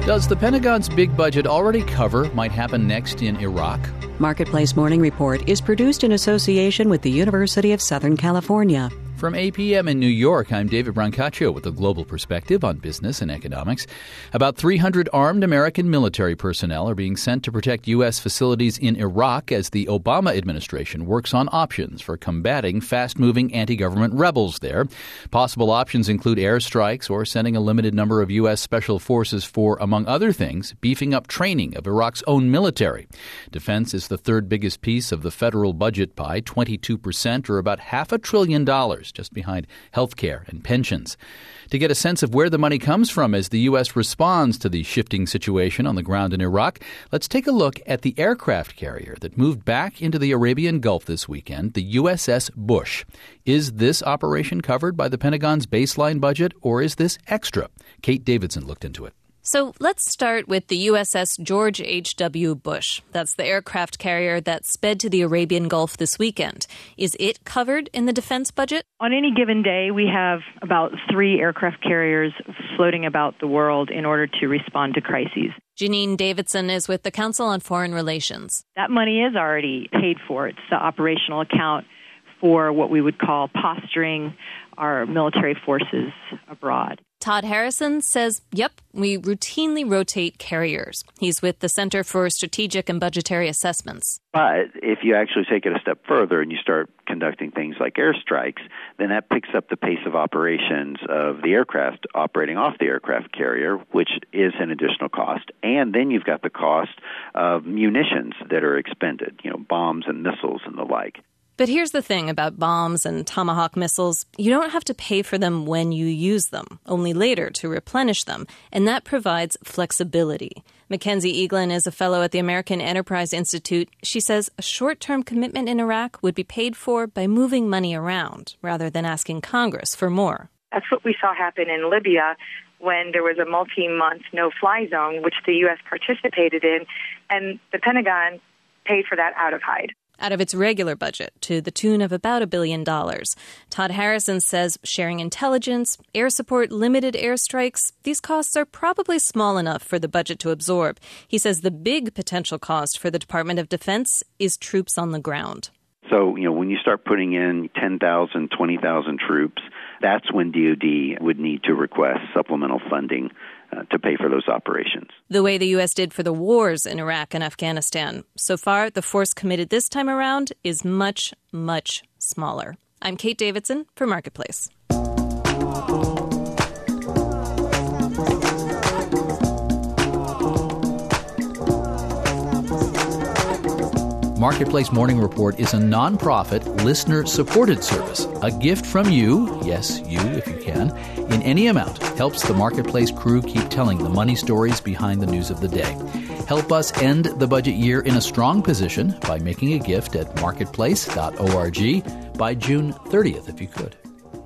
Does the Pentagon's big budget already cover what might happen next in Iraq? Marketplace Morning Report is produced in association with the University of Southern California. From APM in New York, I'm David Brancaccio with a global perspective on business and economics. About 300 armed American military personnel are being sent to protect U.S. facilities in Iraq as the Obama administration works on options for combating fast-moving anti-government rebels there. Possible options include airstrikes or sending a limited number of U.S. special forces for, among other things, beefing up training of Iraq's own military. Defense is the third biggest piece of the federal budget by 22%, or about $500 billion. Just behind health care and pensions. To get a sense of where the money comes from as the U.S. responds to the shifting situation on the ground in Iraq, let's take a look at the aircraft carrier that moved back into the Arabian Gulf this weekend, the USS Bush. Is this operation covered by the Pentagon's baseline budget, or is this extra? Kate Davidson looked into it. So let's start with the USS George H.W. Bush. That's the aircraft carrier that sped to the Arabian Gulf this weekend. Is it covered in the defense budget? On any given day, we have about 3 aircraft carriers floating about the world in order to respond to crises. Janine Davidson is with the Council on Foreign Relations. That money is already paid for. It's the operational account for what we would call posturing our military forces abroad. Todd Harrison says, yep, we routinely rotate carriers. He's with the Center for Strategic and Budgetary Assessments. But if you actually take it a step further and you start conducting things like airstrikes, then that picks up the pace of operations of the aircraft operating off the aircraft carrier, which is an additional cost. And then you've got the cost of munitions that are expended, bombs and missiles and the like. But here's the thing about bombs and Tomahawk missiles. You don't have to pay for them when you use them, only later to replenish them, and that provides flexibility. Mackenzie Eaglin is a fellow at the American Enterprise Institute. She says a short-term commitment in Iraq would be paid for by moving money around, rather than asking Congress for more. That's what we saw happen in Libya when there was a multi-month no-fly zone, which the U.S. participated in, and the Pentagon paid for that out of hide. Out of its regular budget, to the tune of about $1 billion. Todd Harrison says sharing intelligence, air support, limited airstrikes, these costs are probably small enough for the budget to absorb. He says the big potential cost for the Department of Defense is troops on the ground. So, when you start putting in 10,000, 20,000 troops, that's when DoD would need to request supplemental funding to pay for those operations. The way the U.S. did for the wars in Iraq and Afghanistan. So far, the force committed this time around is much, much smaller. I'm Kate Davidson for Marketplace. Marketplace Morning Report is a non-profit, listener-supported service. A gift from you, yes, you if you can, in any amount helps the Marketplace crew keep telling the money stories behind the news of the day. Help us end the budget year in a strong position by making a gift at marketplace.org by June 30th, if you could.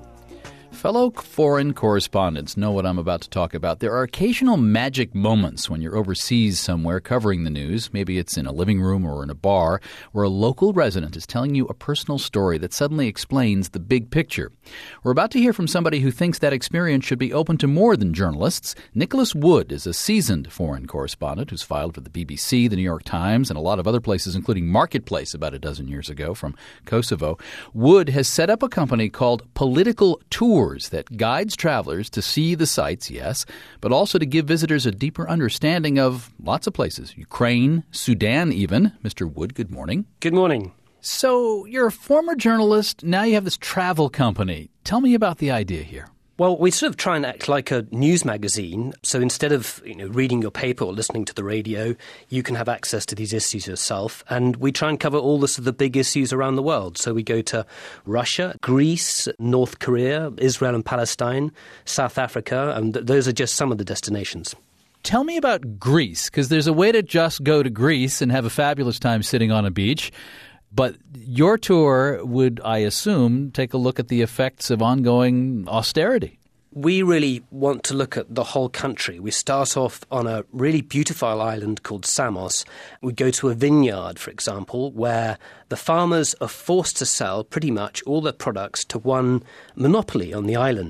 Fellow foreign correspondents know what I'm about to talk about. There are occasional magic moments when you're overseas somewhere covering the news. Maybe it's in a living room or in a bar where a local resident is telling you a personal story that suddenly explains the big picture. We're about to hear from somebody who thinks that experience should be open to more than journalists. Nicholas Wood is a seasoned foreign correspondent who's filed for the BBC, the New York Times, and a lot of other places, including Marketplace about a dozen years ago from Kosovo. Wood has set up a company called Political Tours that guides travelers to see the sights, yes, but also to give visitors a deeper understanding of lots of places, Ukraine, Sudan even. Mr. Wood, good morning. Good morning. So you're a former journalist. Now you have this travel company. Tell me about the idea here. Well, we sort of try and act like a news magazine. So instead of reading your paper or listening to the radio, you can have access to these issues yourself. And we try and cover all the sort of the big issues around the world. So we go to Russia, Greece, North Korea, Israel and Palestine, South Africa, and those are just some of the destinations. Tell me about Greece, because there's a way to just go to Greece and have a fabulous time sitting on a beach. But your tour would, I assume, take a look at the effects of ongoing austerity. We really want to look at the whole country. We start off on a really beautiful island called Samos. We go to a vineyard, for example, where the farmers are forced to sell pretty much all their products to one monopoly on the island.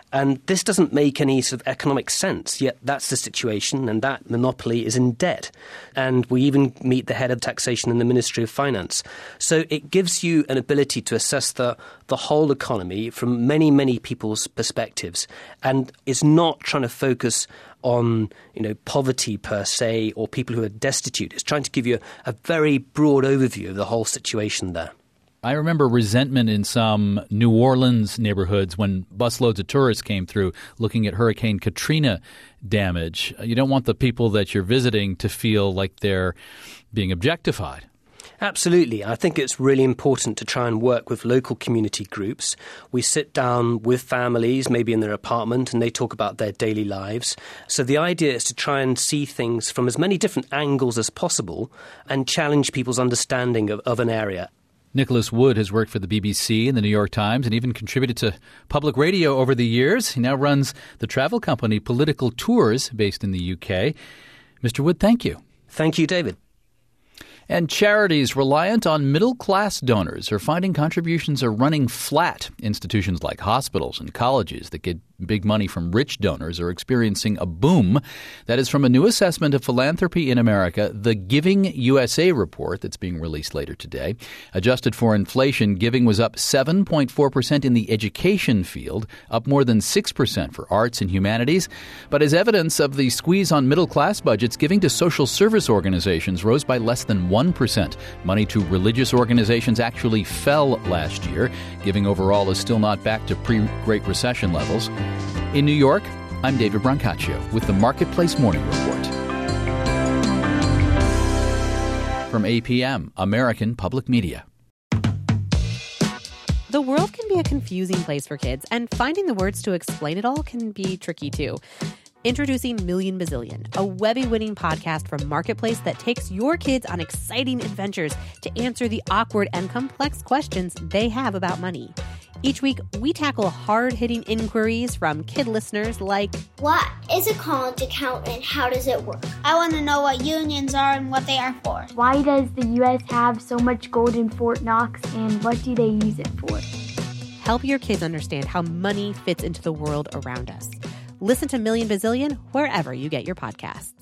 And this doesn't make any sort of economic sense, yet that's the situation, and that monopoly is in debt. And we even meet the head of taxation in the Ministry of Finance. So it gives you an ability to assess the whole economy from many, many people's perspectives, and is not trying to focus on poverty per se or people who are destitute. It's trying to give you a very broad overview of the whole situation there. I remember resentment in some New Orleans neighborhoods when busloads of tourists came through looking at Hurricane Katrina damage. You don't want the people that you're visiting to feel like they're being objectified. Absolutely. I think it's really important to try and work with local community groups. We sit down with families, maybe in their apartment, and they talk about their daily lives. So the idea is to try and see things from as many different angles as possible and challenge people's understanding of an area. Nicholas Wood has worked for the BBC and the New York Times and even contributed to public radio over the years. He now runs the travel company Political Tours based in the UK. Mr. Wood, thank you. Thank you, David. And charities reliant on middle-class donors are finding contributions are running flat. Institutions like hospitals and colleges that get big money from rich donors are experiencing a boom. That is from a new assessment of philanthropy in America, the Giving USA report that's being released later today. Adjusted for inflation, giving was up 7.4% in the education field, up more than 6% for arts and humanities. But as evidence of the squeeze on middle-class budgets, giving to social service organizations rose by less than 1%. Money to religious organizations actually fell last year. Giving overall is still not back to pre-Great Recession levels. In New York, I'm David Brancaccio with the Marketplace Morning Report. From APM, American Public Media. The world can be a confusing place for kids, and finding the words to explain it all can be tricky too. Introducing Million Bazillion, a Webby-winning podcast from Marketplace that takes your kids on exciting adventures to answer the awkward and complex questions they have about money. Each week, we tackle hard-hitting inquiries from kid listeners like, what is a college account and how does it work? I want to know what unions are and what they are for. Why does the U.S. have so much gold in Fort Knox and what do they use it for? Help your kids understand how money fits into the world around us. Listen to Million Bazillion wherever you get your podcasts.